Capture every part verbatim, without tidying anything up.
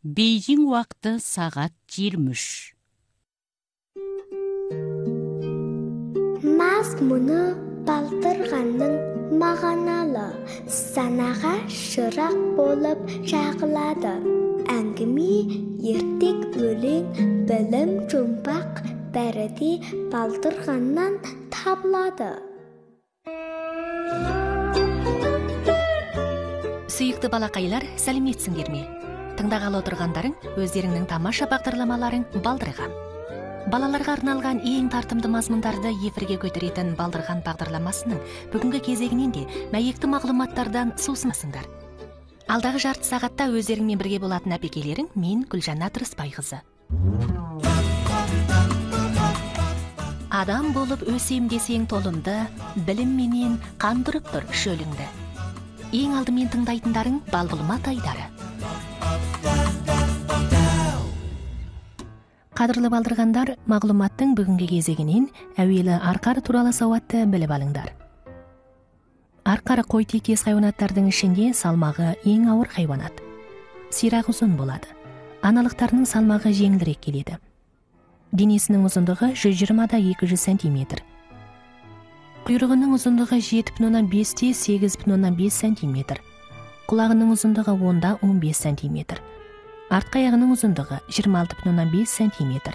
Бейжің уақыты сағат жиырма үш. Мазмұны балдырғанның мағыналы, санаға шырақ болып жағылады. Әңгіме, ертек, өлең, білім, жұмбақ бәрі де балдырғаннан табылады. Сүйікті балақайлар, сәлеметсіңдер ме? Тыңдағалы отырғандарың өздеріңнің тамаша бағдарламаларың Балдырған. Балаларға арналған ең тартымды мазмұндарды эфирге көтеретін Балдырған бағдарламасының бүгінгі кезегінен де мәйекті мағлұматтардан сусынасыңдар. Алдағы жарты сағатта өздеріңмен бірге болатын әпекелерің мен Гүлжанат Рысбайқызы. Адам болып өсем десең толымды, білім менен қандырып тұр шөліңді. Ең алдымен тыңдайтындарың Балбұлма Тайдары. Қадірлі балдырғандар, мағлұматтың бүгінгі кезегінен әуелі арқар туралы сауатты біліп алыңдар. Арқар қой тектес хайуанаттардың ішінде салмағы ең ауыр хайуанат. Сирақ ұзын болады. Аналықтарының салмағы жеңілірек келеді. Денесінің ұзындығы жүз жиырмада екі жүз сантиметр. Құйрығының ұзындығы жеті бүтін оннан бесте сегіз бүтін оннан бес сантиметр. Құлағының ұзындығы онда он бес сантиметр. Артқы аяғының ұзындығы жиырма алты бүтін оннан бес сантиметр.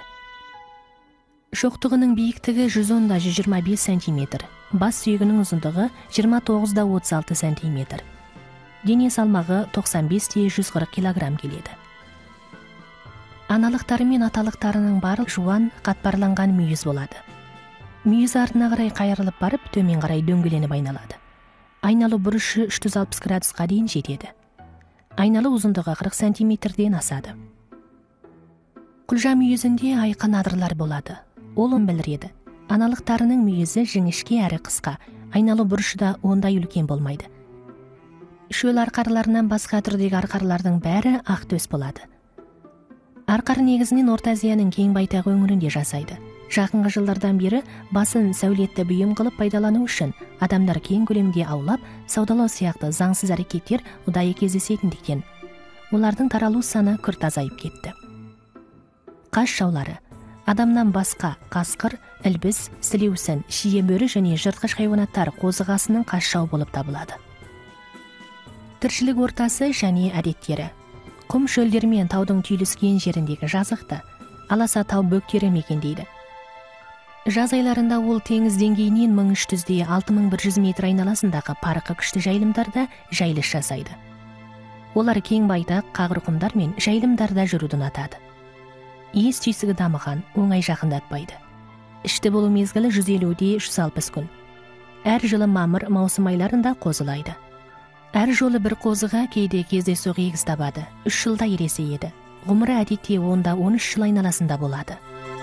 Шоқтығының биіктігі жүз онда жүз жиырма бес сантиметр. Бас сүйегінің ұзындығы жиырма тоғызда отыз алты сантиметр. Дене салмағы тоқсан бесте жүз қырық килограмм келеді. Аналықтары мен аталықтарының барлық жуан, қатпарланған мүйіз болады. Мүйіз артына қарай қайырылып барып, төмен қарай дөңгеленіп айналады. Айналу бұрышы үш жүз алпыс градусқа дейін жетеді. Айналу ұзындығы қырық сантиметрден асады. Құлжа мүйізінде айқын адырлар болады. Ол он білдіреді. Аналықтарының мүйізі жіңішке әрі қысқа, айналу бұрышы да ондай үлкен болмайды. Шөл арқарларынан басқа түрдегі арқарлардың бәрі ақ төс болады. Арқар негізінен Орта Азияның кең байтақ өңірінде жасайды. Жақынғы жылдардан бері басын сәулетті бұйым қылып пайдалану үшін адамдар кең көлемде аулап, саудалау сияқты заңсыз әрекеттер ұдайы кездесетіндіктен олардың таралу саны күрт азайып кетті. Қас жаулары адамнан басқа қасқыр, ілбіс, сілеусін, шие бөрі және жыртқыш хайуанаттар қозығасының қас жау болып табылады. Тіршілік ортасы және әдеттері. Құм шөлдер мен таудың түйіліскен жеріндегі жазықты аласа тау бөктері мекендейді. Жаз айларында ол теңіз деңгейінен мың үш жүзде алты мың бір жүз метр айналасындағы парқы күшті жайылымдарда жайылыс жасайды. Олар кең байтақ, қағырқұмдар мен жайылымдарда жүруді ұнатады. Ес түйсігі дамыған, оңай жақындатпайды. Ішті болу мезгілі жүз елуде жүз алпыс күн. Әр жылы мамыр, маусым айларында қозылайды. Әр жолы бір қозыға кейде кездейсоқ егіз табады. Үш жылда ересейеді. Ғұмыры әдетте онда он үш жыл айналасында болады.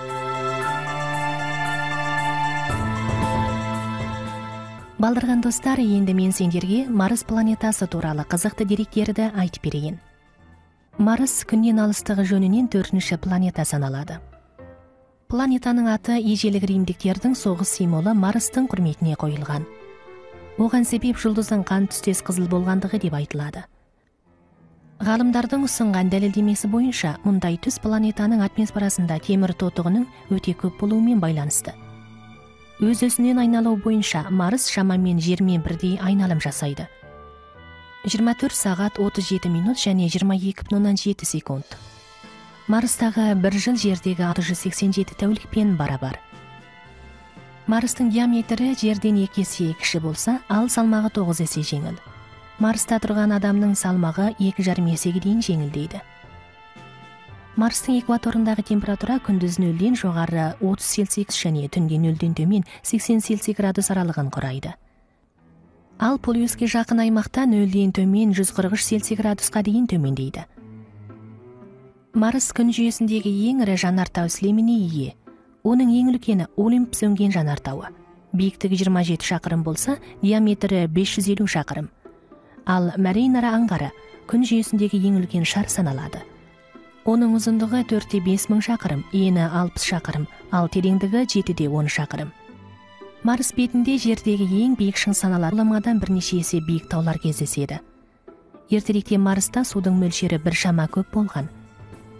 Балдырған достар, енді мен сендерге Марс планетасы туралы қызықты деректерді айтып берейін. Марс күннен алыстығы жөнінен төртінші планета саналады. Планетаның аты ежелгі римдіктердің соғыс символы Марстың құрметіне қойылған. Оған себеп жұлдыздың қан түстес қызыл болғандығы деп айтылады. Ғалымдардың ұсынған дәлелдемесі бойынша мұндай түс планетаның атмосферасында темір тотығының өте көп болуымен байланысты. Өз-өзінен айналу бойынша Марс шамамен жермен бірдей айналым жасайды. жиырма төрт сағат отыз жеті минут және жиырма екі бүтін оннан жеті секунд. Марстағы бір жыл жердегі алты жүз сексен жеті тәулікпен барабар. Марстың диаметрі жерден екі есе кіші болса, ал салмағы тоғыз есе жеңіл. Марста тұрған адамның салмағы екі жарым есеге дейін жеңілдейді. Марстың экваторындағы температура күндіз нөлден жоғары отыз цельсий және түнде нөлден төмен сексен цельсий градус аралығын құрайды. Ал полюске жақын аймақта нөлден төмен жүз қырық үш цельсий градусқа дейін төмендейді. Марс күн жүйесіндегі ең ірі жанартау сілеміне ие. Оның ең үлкені Олимп сөнген жанартауы. Биіктігі жиырма жеті шақырым болса, диаметрі бес жүз елу шақырым. Ал Маринара аңғары күн жүйесіндегі ең үлкен шар саналады. Оның ұзындығы төртте бес мың шақырым, ені алпыс шақырым, ал тереңдігі жетіде он шақырым. Марс бетінде жердегі ең биік шың саналады. Ғаламадан бірнеше есе биік таулар кездеседі. Ертеректе Марста судың мөлшері бір шама көп болған.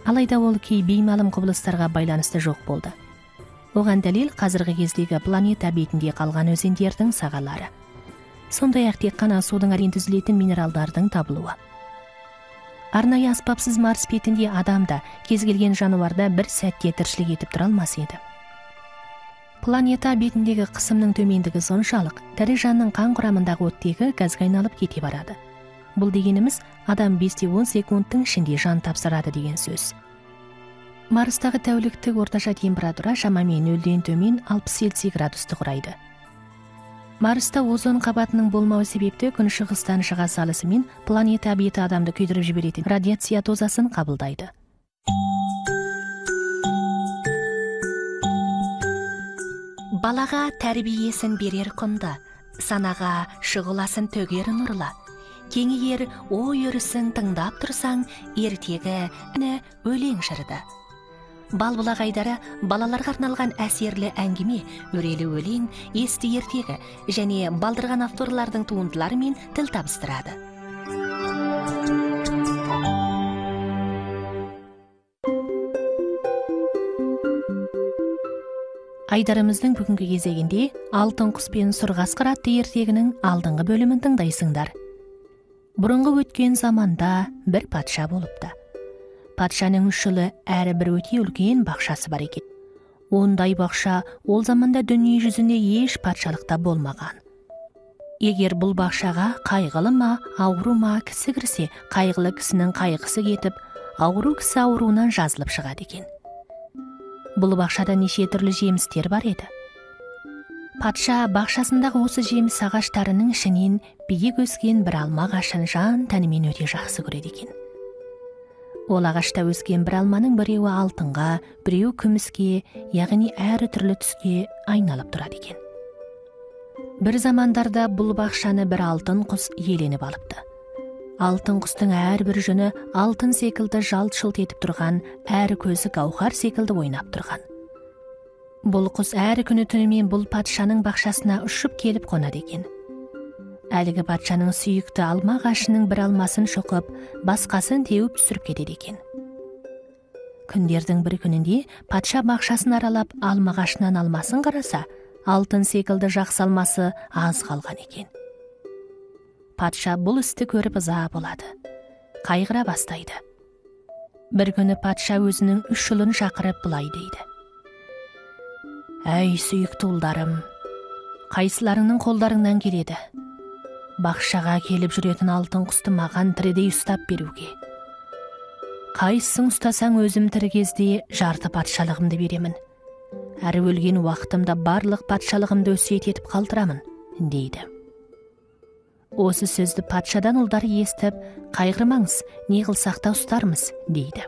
алайда ол кей беймәлім құбылыстарға байланысты жоқ болды. Оған дәлел қазіргі кездегі планета бетінде қалған өзендердің сағалары. Сондай-ақ тек қана судың әрең түзілетін минералдардың табылуы. Арнайы аспапсыз Марс бетінде адамда, кез келген жануарда бір сәтте тіршілік етіп тұра алмас еді. Планета бетіндегі қысымның төмендігі соншалық, тірі жанның қан құрамындағы оттегі газға айналып кете барады. Бұл дегеніміз адам бесте он секундтың ішінде жан тапсырады деген сөз. Марстағы тәуліктік орташа температура шамамен нөлден төмен алпыс Цельсий градусты құрайды. Марста озон қабатының болмауы себепті күн шығыстан шыға салысымен планета беті адамды күйдіріп жіберетін радиация дозасын қабылдайды. Балаға тәрбиесін берер құнды, санаға шұғыласын төгер нұрлы. Кеңейер ой өрісін тыңдап тұрсаң, ертегі үні өлең жырды. Балбұлақ айдары балаларға арналған әсерлі әңгіме, өрелі өлең, есті ертегі және балдырған авторлардың туындыларымен тіл табыстырады. Айдарымыздың бүгінгі кезегінде Алтын құс пен Сұрғасқыр атты ертегінің алдыңғы бөлімін тыңдайсыңдар. Бұрынғы өткен заманда бір патша болыпты. Патшаның үш ұлы әрі бір өте үлкен бақшасы бар екен. Ондай бақша ол заманда дүние жүзінде еш патшалықта болмаған. Егер бұл бақшаға қайғылы ма, ауру ма кісі кірсе, қайғылы кісінің қайғысы кетіп, ауру кісі ауруынан жазылып шығады екен. Бұл бақшада неше түрлі жемістер бар еді. Патша бақшасындағы осы жеміс ағаштарының ішінен биік өскен бір алма ағашын жан тәнімен өте жақсы көреді екен. Ол ағашта өскен бір алманың біреуі алтынға, біреуі күміске, яғни әрі түрлі түске айналып тұрады екен. Бір замандарда бұл бақшаны бір алтын құс иеленіп алыпты. Алтын құстың әрбір жүні алтын секілді жалт-жұлт етіп тұрған, әрі көзі гауһар секілді ойнап тұрған. Бұл құс әрі күні түнімен бұл патшаның бақшасына ұшып келіп қонады екен. Әлгі патшаның сүйікті алма ағашының бір алмасын шоқып, басқасын теуіп түсіріп кетеді екен. Күндердің бір күнінде патша бақшасын аралап алма ағашынан алмасын қараса, алтын секілді жақсы алмасы аз қалған екен. Патша бұл істі көріп ыза болады. Қайғыра бастайды. Бір күні патша өзінің үш ұлын шақырып былай дейді. Әй, сүйікті ұлдарым, қайсыларыңның қолдарыңнан келеді? Бақшаға келіп жүретін алтын құсты маған тірідей ұстап беруге. Қайсың ұстасаң өзім тірі кезде жарты патшалығымды беремін. Әрі өлген уақытымда барлық патшалығымды өсиет етіп қалдырамын, дейді. Осы сөзді патшадан ұлдары естіп, қайғырмаңыз, не қылсақ та ұстармыз, дейді.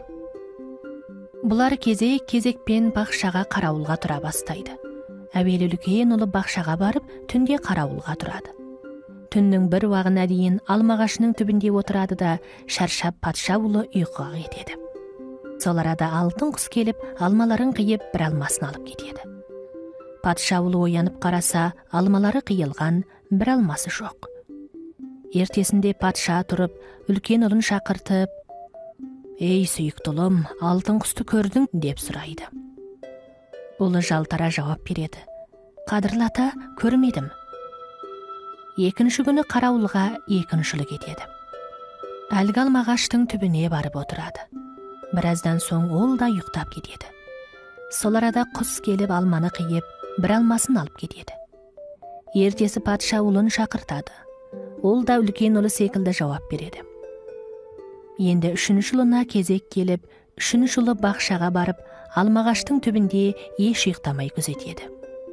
Бұлар кезек кезекпен бақшаға қарауылға тұра бастайды. Әуелі үлкен ұлы бақшаға барып, түнде қарауылға тұрады. Түннің бір уағына дейін алма ағашының түбінде отырады да, шаршап патша ұлы ұйқыға кетеді. Сол арада алтын құс келіп, алмаларын қиып, бір алмасын алып кетеді. Патша ұлы оянып қараса, алмалары қиылған, бір алмасы жоқ. Ертесінде патша тұрып, үлкен ұлын шақыртып, «Ей, сүйікті ұлым, алтын құсты көрдің?» деп сұрайды. Ұлы жалтара жауап береді. «Қадірлі ата, көрмедім». Екінші күні қарауылға екінші ұлы кетеді. Әлгі алма ағаштың түбіне барып отырады. Біраздан соң ол да ұйықтап кетеді. Сол арада құс келіп алманы қиып, бір алмасын алып кетеді. Ертесі патша ұлын шақыртады. Ол да үлкен ұлы секілді жауап береді. Енді үшінші ұлына кезек келіп, үшінші ұлы бақшаға барып, алма ағаштың түбінде еш ұйықтамай күзетеді.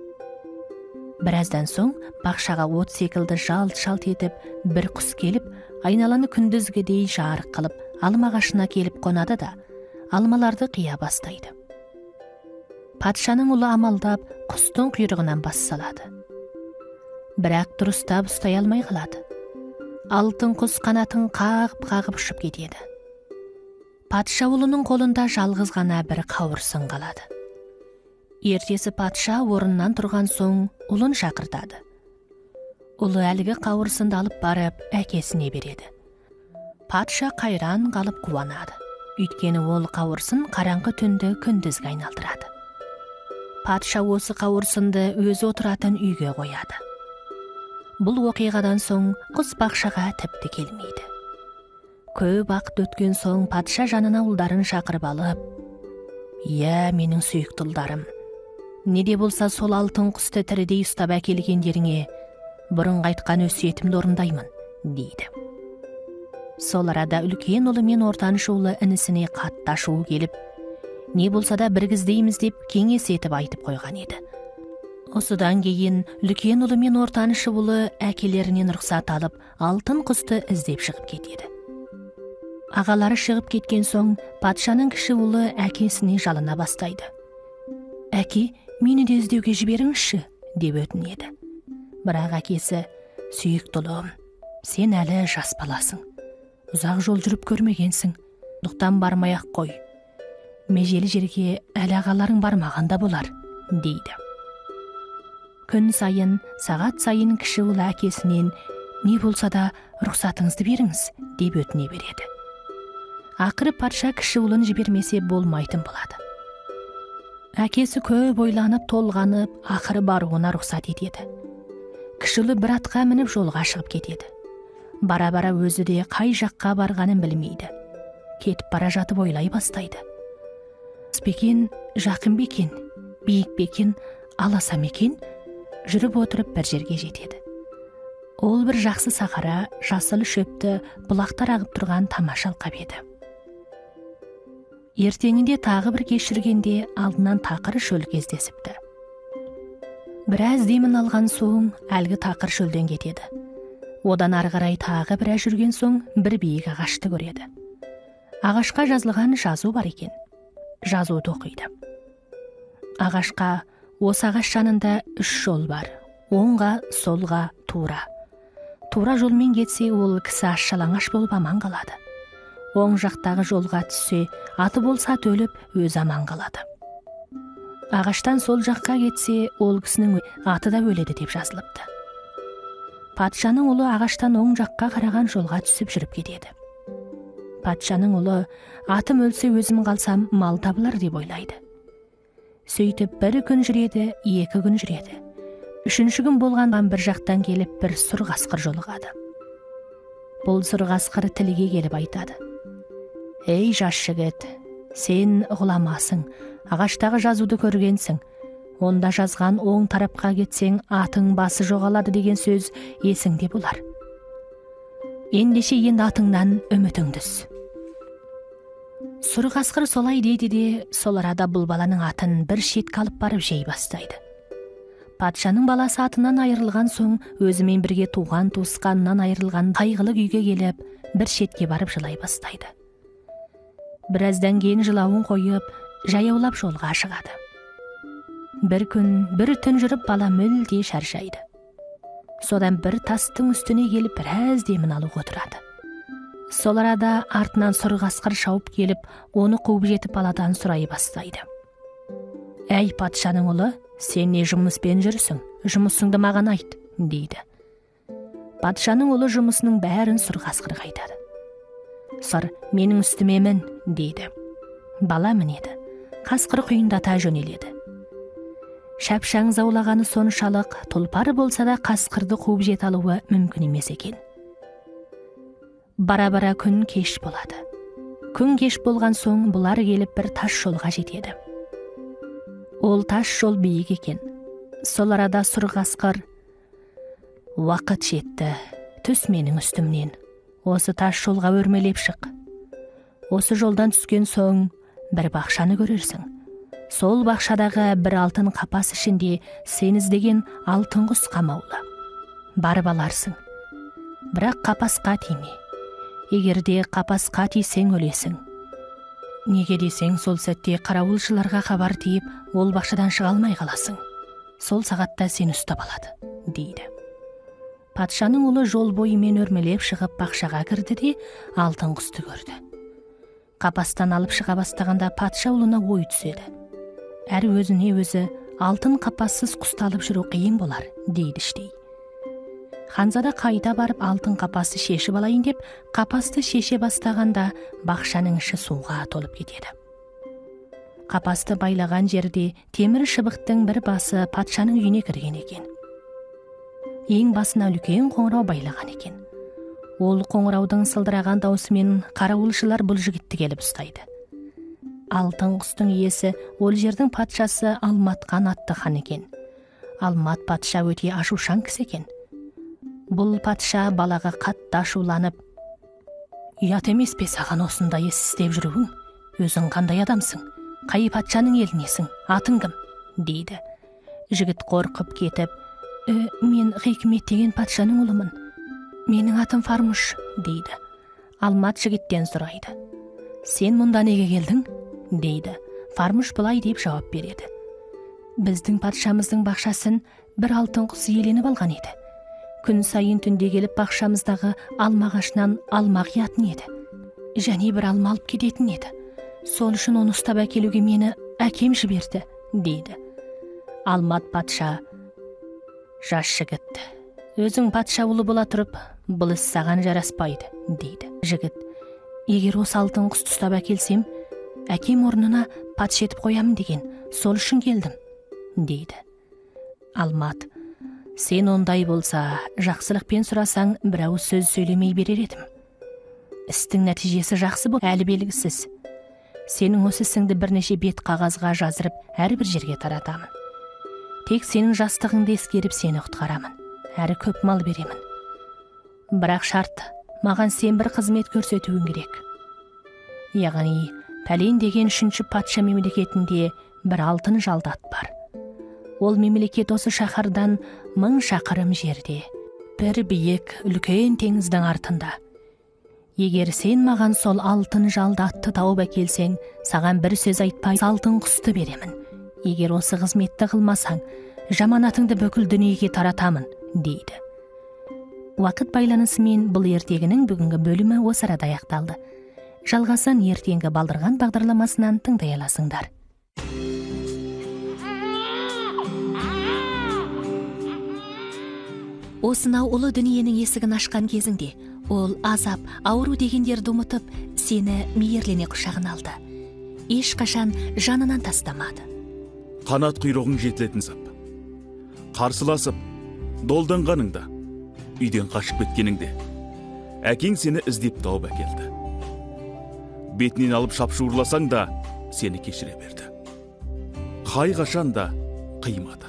Біраздан соң бақшаға от секілді жалт-жалт етіп, бір құс келіп, айналаны күндізгідей жарық қылып, алма ағашына келіп қонады да, алмаларды қия бастайды. Патшаның ұлы амалдап, құстың құйрығынан бас салады. Бірақ дұрыстап ұстай алмай қалады. Алтын құс қанатын қағып-қағып ұшып кетеді. Патша ұлының қолында жалғыз ғана бір қауырсын қалады. Ертесі патша орыннан тұрған соң ұлын шақыртады. Ұлы әлгі қауырсынды алып барып әкесіне береді. Патша қайран қалып қуанады. Үйткені ол қауырсын қараңғы түнді күндізге айналдырады. Патша осы қауырсынды өзі отыратын үйге қояды. Бұл оқиғадан соң құс бақшаға тіпті келмейді. Көп уақыт өткен соң патша жанына ұлдарын шақырып алып, «Иә, менің сүйікті ұлдарым, не де болса сол алтын құсты тірідей ұстап әкелгендеріңе бұрынғы айтқан өсиетімді орындаймын», дейді. Сол арада үлкен ұлы мен ортаншы ұлы інісіне қатты ашуы келіп, не болса да біргіздейміз деп кеңес етіп айтып қойған еді. Осыдан кейін үлкен ұлы мен ортаншы ұлы әкелерінен рұқсат алып, алтын құсты іздеп шығып кетеді. Ағалары шығып кеткен соң, патшаның кіші ұлы әкесіне жалына бастайды. «Әке, мені де іздеуге жіберіңізші», деп өтінеді. Бірақ әкесі, «Сүйікті ұлым, сен әлі жас баласың. Ұзақ жол жүріп көрмегенсің. Сондықтан бармай-ақ қой. Межелі жерге әлі ағаларың бармағанда болар», дейді. Күн сайын, сағат сайын кіші ұлы әкесінен «Не болса да рұқсатыңызды беріңіз», деп өтіне береді. Ақыры патша кіші ұлын жібермесе болмайтын болады. Әкесі көп ойланып, толғанып, ақыры баруына рұқсат етеді. Кіші ұлы бір атқа мініп жолға шығып кетеді. Бара-бара өзі де қай жаққа барғанын білмейді. Кетіп бара жатып ойлай бастайды. Бекен, жақын бекен, биік бекен, аласа мекен, жүріп отырып бір жерге жетеді. Ол бір жақсы сахара, жасыл шөпті, бұлақтар ағып тұрған тамаша алқап еді. Ертеңінде тағы бір кеш жүргенде алдынан тақыр шөл кездесіпті. Біраз демін алған соң әлгі тақыр шөлден кетеді. Одан ары қарай тағы біраз жүрген соң бір биік ағашты көреді. Ағашқа жазылған жазу бар екен. Жазуды оқиды. Ағашқа, осы ағаш жанында үш жол бар. Оңға, солға, тура. Тура жолмен кетсе, ол кісі аш-жалаңаш болып аман қалады. Оң жақтағы жолға түссе, аты болса өліп, өз аман қалады. Ағаштан сол жаққа кетсе, ол кісінің аты да өледі деп жазылыпты. Патшаның ұлы ағаштан оң жаққа қараған жолға түсіп жүріп кетеді. Патшаның ұлы, атым өлсе өзім қалсам мал табылар деп ойлайды. Сөйтіп бір күн жүреді, екі күн жүреді. Үшінші күн болғаннан бір жақтан келіп бір сұр қасқыр жолығады. Бұл сұр қасқыр тілге келіп айтады: «Ей жас жігіт, сен ғұламасың, ағаштағы жазуды көргенсің. Онда жазған оң тарапқа кетсең, атың басы жоғалады деген сөз есіңде болар. Ендеше енді атыңнан үмітіңді үз». Сұр қасқыр солай дейді де, сол арада бұл баланың атын бір шетке алып барып жей бастайды. Патшаның баласы атынан айырылған соң, өзімен бірге туған туысқанынан айырылған қайғылы күйге келіп, бір шетке барып жылай бастайды. Біраздан кейін жылауын қойып, жаяулап жолға шығады. Бір күн, бір түн жүріп, бала мүлде шаршайды. Содан бір тастың үстіне келіп, біраз демін алып отырады. Сол арада артынан сұр қасқыр шауып келіп, оны қуып жетіп баладан сұрай бастайды: «Әй патшаның ұлы, сен не жұмыспен жүрсің? Жұмысыңды маған айт», дейді. Патшаның ұлы жұмысының бәрін сұр қасқырға айтады. «Сұр, менің үстіме мін», дейді. Бала мінеді. Қасқыр құйындата жөнеледі. Шапшаң заулағаны соншалық, тұлпар болса да қасқырды қуып жете алуы мүмкін емес екен. Бара-бара күн кеш болады. Күн кеш болған соң бұлар келіп бір тас жолға жетеді. Ол тас жол биік екен. Сол арада сұр қасқыр: «Уақыт жетті, түс менің үстімнен. Осы тас жолға өрмелеп шық. Осы жолдан түскен соң бір бақшаны көрерсің. Сол бақшадағы бір алтын қапас ішінде сен іздеген алтын құс қамаулы. Барып аларсың. Бірақ қапасқа тиме. Егерде қапасқа тисең өлесің. Неге десең, сол сәтте қарауылшыларға хабар тиіп, ол бақшадан шыға алмай қаласың. Сол сағатта сен ұстап алады», дейді. Патшаның ұлы жол бойымен өрмелеп шығып бақшаға кірді де алтын құсты көрді. Қапастан алып шыға бастағанда патша ұлына ой түседі. Әр өзіне өзі алтын қапассыз құсты алып жүру қиын болар, дейді іштей. Ханзада қайта барып алтын қапасты шешіп алайын деп, қапасты шеше бастағанда бақшаның іші суға толып кетеді. Қапасты байлаған жерде темір шыбықтың бір басы патшаның үйіне кірген екен. Ең басына үлкен қоңырау байлаған екен. Ол қоңыраудың сылдыраған даусымен қарауылшылар бұл жігітті келіп ұстайды. Алтын құстың иесі ол жердің патшасы Алматқан атты хан екен. Алмат патша өте ашушаң кісі екен. Бұл патша балаға қатты ашуланып: «Ұят емес пе саған осындай іс істеп жүруің? Өзің қандай адамсың? Қай патшаның елінесің? Атың кім?» дейді. Жігіт қорқып кетіп: «Э, мен Хикмет деген патшаның ұлымын. Менің атым Фармуш», дейді. Алмат жігіттен сұрайды: «Сен мұнда неге келдің?» дейді. Фармуш былай деп жауап береді: «Біздің патшамыздың бақшасын бір алтын құс иеленіп алған еді. Күн сайын түнде келіп бақшамыздағы алма ағашынан алма қиятын еді. Және бір алма алып кететін еді. Сол үшін оны ұстап әкелуге мені әкем жіберді», дейді. Алмат патша: «Жас жігіт, өзің патша ұлы бола тұрып, бұл іс саған жараспайды», дейді. Жігіт: «Егер осы алтын құсты ұстап әкелсем, әкем орнына патша етіп қоямын деген, сол үшін келдім», дейді. Алмат: «Сен ондай болса, жақсылықпен сұрасаң, бір ауыз сөз сөйлемей берер едім. Істің нәтижесі жақсы бол, әлі белгісіз. Сенің осы ісіңді бірнеше бет қағазға жазырып, әрбір жерге таратамын. Тек сенің жастығыңды ескеріп сені құтқарамын, әрі көп мал беремін. Бірақ шарт, маған сен бір қызмет көрсетуің керек. Яғни, пәлен деген үшінші патша мемлекетінде бір алтын жалдат бар. Ол мемлекет осы шаһардан мың шақырым жерде, бір биік үлкен теңіздің артында. Егер сен маған сол алтын жалдатты тауып әкелсең, саған бір сөз айтпай алтын құсты беремін. Егер осы қызметті қылмасаң, жаманатыңды бүкіл дүниеге таратамын», дейді. Уақыт байланысымен бұл ертегінің бүгінгі бөлімі осы арада аяқталды. Жалғасын ертеңгі балдырған бағдарламасынан тыңдай аласыңдар. Осынау ұлы дүниенің есігін ашқан кезіңде, ол азап, ауру дегендерді ұмытып, сені мейірлене құшағына алды. Ешқашан жанынан тастамады. Қанат құйрығың жетілетін сап. Қарсыласып, долданғаныңда, үйден қашып кеткеніңде, әкең сені іздеп тауып әкелді. Бетінен алып шапшуырласаң да, сені кешіре берді. Қай қашан да қимады.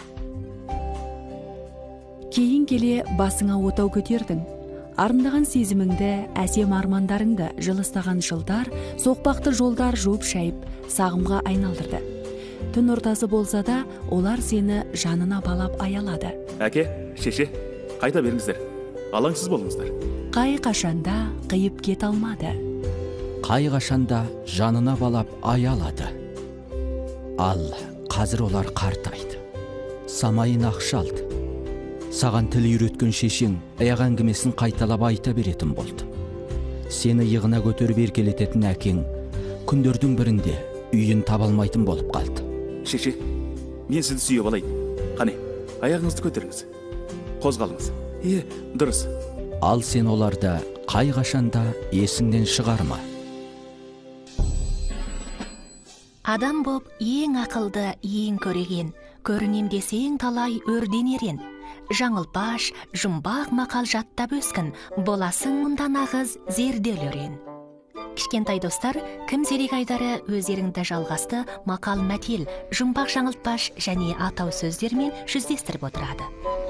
Кейін келе басыңа отау көтердің. Арындаған сезіміңді, әсем армандарыңды жылыстаған жылдар, соқпақты жолдар жуып шайып, сағымға айналдырды. Түн ортасы болса да, олар сені жанына балап аялады. Әке, шеше, қайта беріңіздер. Алаңсыз болыңыздар. Қай қашанда қиып кет алмады. Қай қашанда жанына балап аялады. Ал қазір олар қартайды. Самайын ақшалды. Саған тіл үйреткен шешең аяқ әңгімесін қайталап айта беретін болды. Сені иығына көтеріп еркелететін әкең күндердің бірінде үйін табалмайтын болып қалды. Шеше, мен сізді сүйіп алайын. Қане, аяғыңызды көтеріңіз. Қозғалыңыз. Е, дұрыс. Ал сен оларды қай қашанда есіңнен шығарма. Адам боп ең ақылды, ең көреген, көрінем десең талай өрденерен. Жаңылпаш, жұмбақ мақал жаттап өскін, боласың мұнда нағыз зерделерен. Кішкентай достар, кім зерек айдары өздеріңді жалғасты мақал мәтел, жұмбақ жаңылтпаш және атау сөздермен жүздестіріп отырады.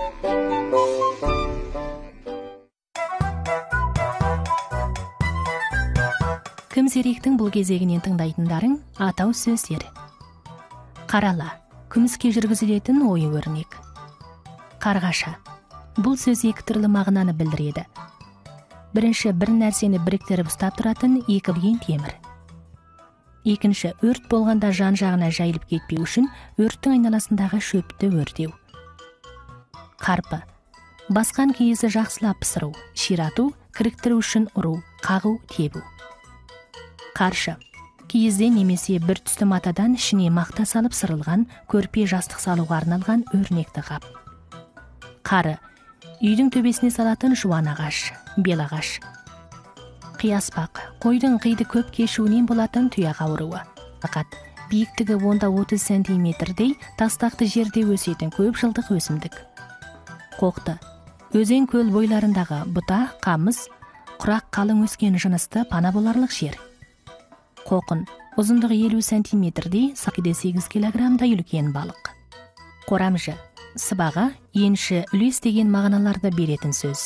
Кім зеректің бұл кезегінен тыңдайтындарың атау сөздері. Қарала, күміске жүргізілетін ой өрнек. Қарғаша. Бұл сөз екі түрлі мағынаны білдіреді. Бірінші, бір нәрсені біріктіріп ұстап тұратын екі білген темір. Екінші, өрт болғанда жан жағына жайылып кетпеу үшін өрттің айналасындағы шөпті өртеу. Қарпы. Басқан киізді жақсылап пісіру, ширату, кіріктіру үшін ұру, қағу, тебу. Қаршы. Киізде немесе бір түсті матадан ішіне мақта салып сырылған, көрпе жастық салуға арналған өрнекті қап. Қары. үйдің төбесіне салатын жуан ағаш, бел ағаш. Қияспақ, қойдың қиды көп кешуінен болатын тұяқ ауруы. Фақат биіктігі онда отыз сантиметрдей тастақты жерде өсетін көп жылдық өсімдік. Қоқты, өзен көл бойларындағы бұта, қамыс, құрақ қалың өскен жынысты пана боларлық жер. Қоқын, ұзындығы елу сантиметрдей, сегіз килограммдай үлкен балық. Қорамжы, сыбаға, енші, үлес деген мағыналарды беретін сөз.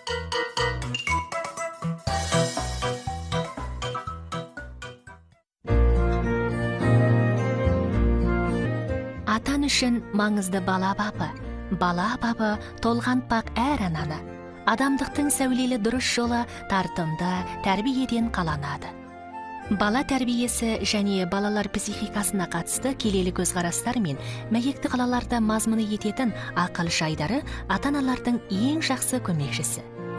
Атан үшін маңызды бала бабы. Бала бабы толғантпақ әр ананы. Адамдықтың сәулелі дұрыс жолы тартымды тәрбиеден қаланады. Бала тәрбиесі және балалар психикасына қатысты келелі көзқарастар мен мәйекті қалаларда мазмұны ететін ақыл жайдары ата-аналардың ең жақсы көмекшісі.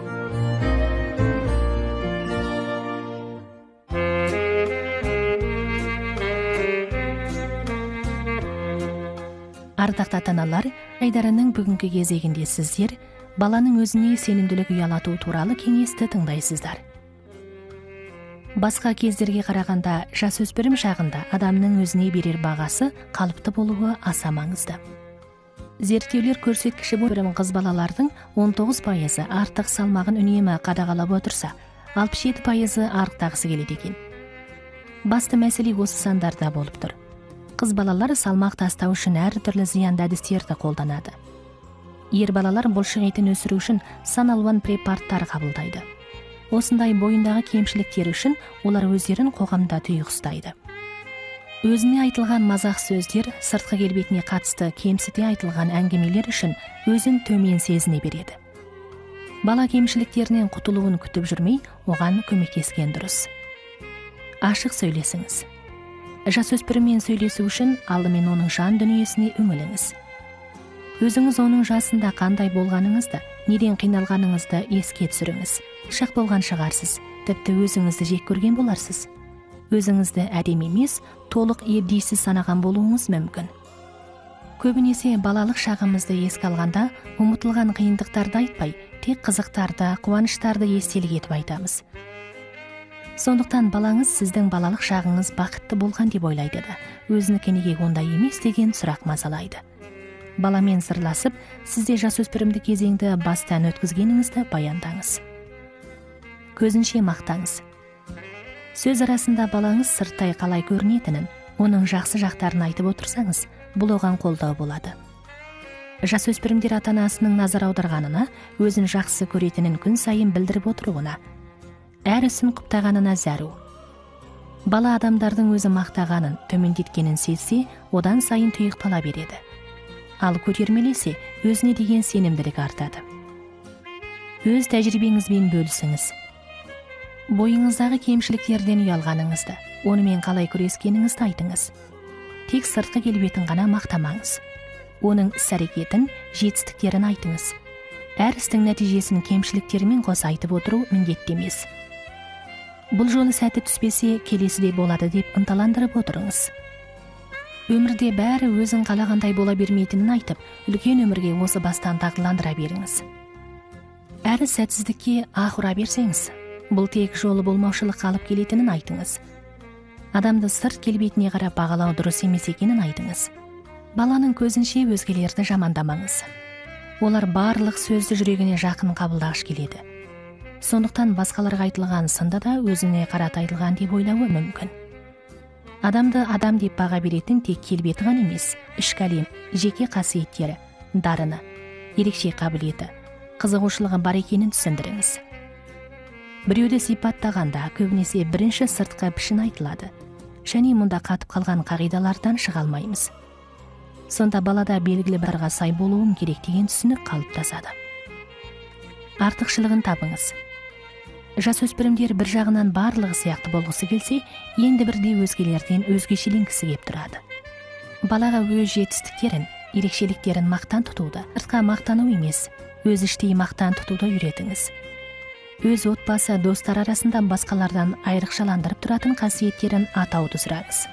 Ардақты ата-аналар, айдарының бүгінгі кезегінде сіздер баланың өзіне сенімділік ұялату туралы кеңесті тыңдайсыздар. Басқа кездерге қарағанда жасөспірім шағында адамның өзіне берер бағасы қалыпты болуы аса маңызды. Зерттеулер көрсеткіші бойынша қыз балалардың он тоғыз пайызы артық салмағын үнемі қадағалап отырса, алпыс жеті пайызы арықтағысы келеді екен. Басты мәселе осы сандарда болып тұр. Қыз балалар салмақ тастау үшін әртүрлі зиянды әдістерді қолданады. Ер балалар бұлшық етін өсіру үшін сан алуан препараттар қабылдайды. Осындай бойындағы кемшіліктер үшін олар өздерін қоғамда тұйық ұстайды. Өзіне айтылған мазақ сөздер, сыртқы келбетіне қатысты кемсіте айтылған әңгімелер үшін өзін төмен сезіне береді. Бала кемшіліктерінен құтылуын күтіп жүрмей, оған көмектескен дұрыс. Ашық сөйлесіңіз. Жасөспіріммен сөйлесу үшін алдымен оның жан дүниесіне үңіліңіз. Өзіңіз оның жасында қандай болғаныңызды, неден қиналғаныңызды еске түсіріңіз. Шақ болған шығарсыз, тіпті өзіңізді жек көрген боларсыз. Өзіңізді әдемі емес, толық ебдейсіз санаған болуыңыз мүмкін. Көбінесе балалық шағымызды еске алғанда, ұмытылған қиындықтарды айтпай, тек қызықтарды, қуаныштарды естелік етіп айтамыз. Сондықтан балаңыз сіздің балалық шағыңыз бақытты болған деп ойлайды да, өзінікі неге ондай емес деген сұрақ мазалайды. Баламен сырласып, сізде жасөспірімді кезеңді бастан өткізгеніңізді баяндаңыз. Көзінше мақтаңыз. Сөз арасында балаңыз сырттай қалай көрінетінін, оның жақсы жақтарын айтып отырсаңыз, бұл оған қолдау болады. Жасөспірімдер ата-анасының назар аударғанына, өзін жақсы көретінін күн сайын білдіріп отыруына, әр ісін құптағанына зәру. Бала адамдардың өзі мақтағанын, төмендеткенін сезсе, одан сайын тұйықтала береді. Ал көтермелесе, өзіне деген сенімділік артады. Өз тәжірибеңізбен бөлісіңіз. Бойыңыздағы кемшіліктерден ұялғаныңызды, онымен қалай күрескеніңізді айтыңыз. Тек сыртқы келбетін ғана мақтамаңыз. Оның іс-әрекетін, жетістіктерін айтыңыз. Әр істің нәтижесін кемшіліктерімен қоса айтып отыру міндетті емес. Бұл жолы сәті түспесе, келесіде болады деп ынталандырып отырыңыз. Өмірде бәрі өзің қалағандай бола бермейтінін айтып, үлкен өмірге осы бастан дағдыландыра беріңіз. Әрі сәтсіздікке аһ ұра берсеңіз, бұл тек жолы болмаушылық алып келетінін айтыңыз. Адамды сырт келбетіне қарап бағалау дұрыс емес екенін айтыңыз. Баланың көзінше өзгелерді жамандамаңыз. Олар барлық сөзді жүрегіне жақын қабылдағыш келеді. Сондықтан басқаларға айтылған сында да өзіне қарата айтылған деп ойлауы мүмкін. Адамды адам деп баға беретін тек келбеті ғана емес, ішкі әлем, жеке қасиеттері, дарыны, ерекше қабілеті, қызығушылығы бар екенін түсіндіріңіз. Біреуді сипаттағанда көбінесе бірінші сыртқы пішін айтылады, және мұнда қатып қалған қағидалардан шыға алмаймыз. Сонда балада белгілі барға сай болуым керек деген түсінік қалыптасады. Артықшылығын табыңыз. Жасөспірімдер бір жағынан барлығы сияқты болғысы келсе, енді бірде өзгелерден өзгешеленгісі кеп тұрады. Балаға өз жетістіктерін, ерекшеліктерін мақтан тұтуды, сыртқа мақтану емес, өз іштей мақтан тұтуды үйретіңіз. Өз отбасы, достар арасында басқалардан айрықшаландырып тұратын қасиеттерін атауды сұраңыз.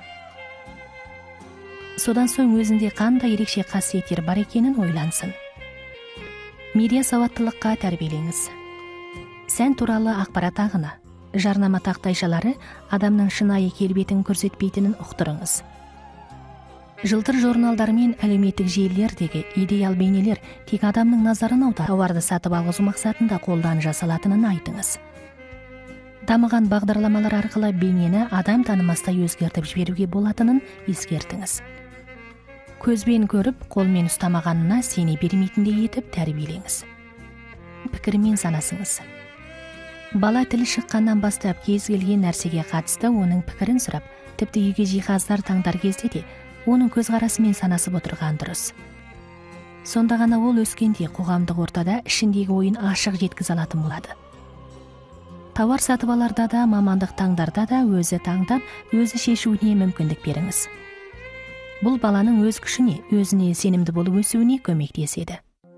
Содан соң өзінде қандай ерекше қасиеттер бар екенін ойлансын. медиа сауаттылыққа тәрбиелеңіз. Сән туралы ақпарат ағыны, жарнама тақтайшалары адамның шынайы келбетін көрсетпейтінін ұқтырыңыз. Жылтыр журналдар мен әлеуметтік желілердегі идеал бейнелер тек адамның назарын аударып, тауарды сатып алғызу мақсатында қолдан жасалатынын айтыңыз. Дамыған бағдарламалар арқылы бейнені адам танымастай өзгертіп жіберуге болатынын ескертіңіз. Көзбен көріп, қолмен ұстамағанына сене бермейтіндей етіп тәрбиелеңіз. Пікірмен санасыңыз. Бала тілі шыққаннан бастап кез келген нәрсеге қатысты оның пікірін сұрап, тіпті үйге жиһаздар таңдар кезде де оның көзқарасымен санасып отырған дұрыс. Сонда ғана ол өскенде қоғамдық ортада ішіндегі ойын ашық жеткізе алатын болады. Тауар сатып аларда да, мамандық таңдарда да өзі таңдап, өзі шешуіне мүмкіндік беріңіз. Бұл баланың өз күшіне, өзіне сенімді болып өсуіне көмектеседі.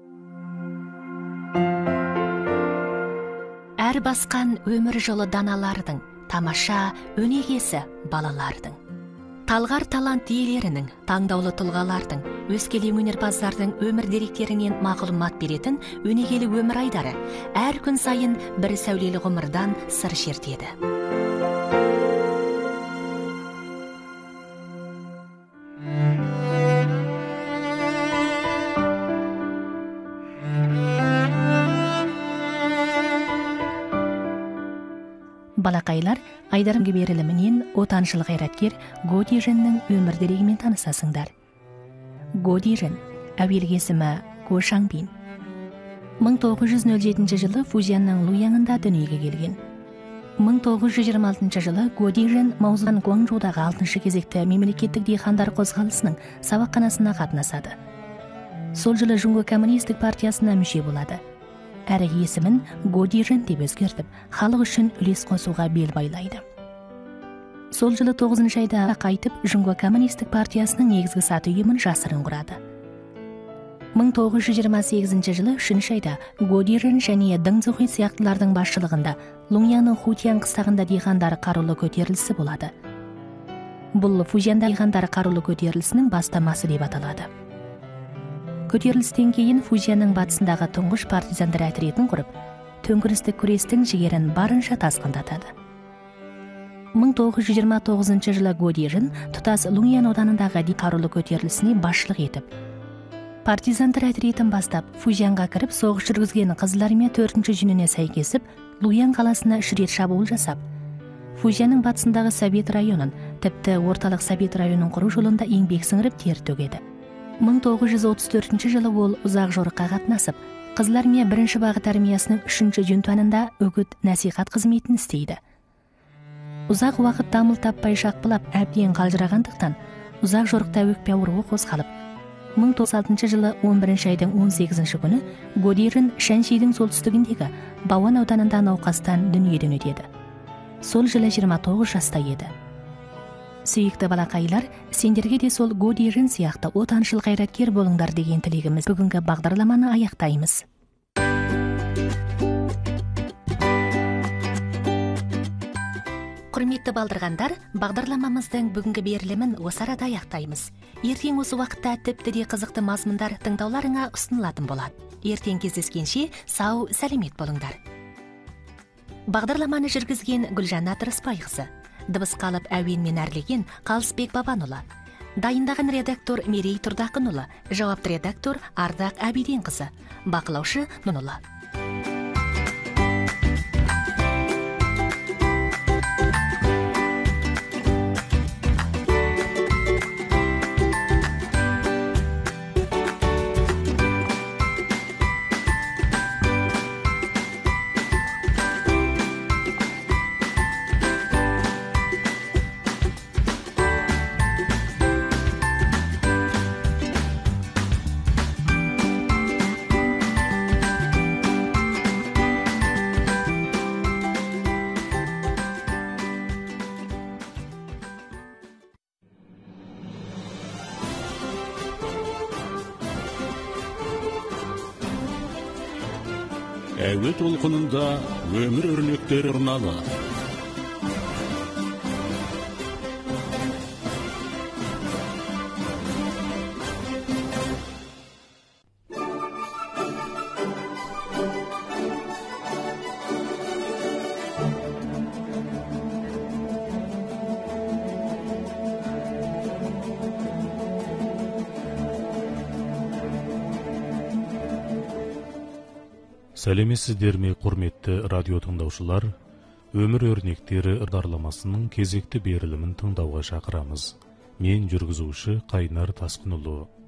Әр басқан өмір жолы даналардың, тамаша өнегесі балалардың. Талғар талант иелерінің, таңдаулы тұлғалардың, өскелең өнерпаздардың өмір деректерінен мағлұмат беретін өнегелі өмір айдары әр күн сайын бір сәулелі ғұмырдан сыр шертеді. Балақайлар, Айдарым берілімінен отаншыл қайраткер Годи Жэннің өмір дерегімен танысасыңдар. Годи Жэн, әуелгі есімі Го Шаңбин. мың тоғыз жүз нөл жетінші жылы Фузянның Луяңында дүниеге келген. мың тоғыз жүз жиырма алтыншы жылы Годи Жэн Маузан Гуаңжудағы алтыншы кезекті мемлекеттік дихандар қозғалысының сабақханасына қатынасады. Сол жылы Жұңго коммунистік партиясына мүше болады. Әрі есімін Годи Жэн деп өзгертіп, халық үшін үлес қосуға бел байлайды. Сол жылы тоғызыншы айда қайтып, Жұңго коммунистік партиясының негізгі саты ұйымын жасырын құрады. мың тоғыз жүз жиырма сегізінші жылы үшінші айда Годи Жэн және Дың Зухи сияқтылардың басшылығында Луньяның Хутиян қыстағында дихандар қарулы көтерілісі болады. Бұл Фузянда дихандар қарулы көтерілісінің бастамасы деп аталады. Көтерілістен кейін Фузянның батысындағы тұңғыш партизандар әтретін құрып, төңкерістік күрестің жігерін барынша тасқындатады. мың тоғыз жүз жиырма тоғызыншы жылы Годи Жэн тұтас Луньян ауданындағы қарулы көтерілісіне басшылық етіп, партизандар әтретін бастап, Фузянға кіріп, соғыс жүргізген Қызыл армия төртінші жүніне сәйкесіп, Луян қаласына үш рет шабуыл жасап, Фузянның батысындағы Совет районын, тіпті орталық Совет районын құру жолында еңбек сіңіріп тер төгеді. мың тоғыз жүз отыз төртінші жылы ол ұзақ жорыққа қатынасып, Қызыл армия бірінші бағыт армиясының үшінші жүнтуанында үгіт насихат қызметін істейді. Ұзақ уақыт дамыл таппай шақпылап, әбден қалжырағандықтан, ұзақ жорықта өкпе ауруы қозғалып, мың тоғыз жүз алтыншы жылы он бірінші айдың он сегізінші күні Годи Жэн Шаншидің солтүстігіндегі Бауан ауданында науқастан дүниеден өтеді. Сол жылы жиырма тоғыз жаста еді. Сүйікті балақайлар, сендерге де сол Годи Жэн сияқты отаншыл қайраткер болыңдар деген тілегіміз бүгінгі бағдарламаны аяқтаймыз. Құрметті балдырғандар, бағдарламамыздың бүгінгі берілімін осы арада аяқтаймыз. Ертең осы уақытта тіпті де қызықты мазмұндар тыңдауларыңа ұсынылатын болады. Ертең кездескенше сау, сәлемет болыңдар. Бағдарламаны жүргізген Гүлжан Тырыспайқызы, дыбысқа алып әуенмен әрлеген Қалысбек Бабанұлы, дайындаған редактор Мерей Тұрдақынұлы, жауапты редактор Ардақ Әбиденқызы, бақылаушы Нұнұлы. Әуе толқынында өмір өрнектер ұрналы. Сәлеметсіздер ме, құрметті радио тыңдаушылар? Өмір өрнектері бағдарламасының кезекті берілімін тыңдауға шақырамыз. Мен жүргізуші Қайнар Тасқынұлы.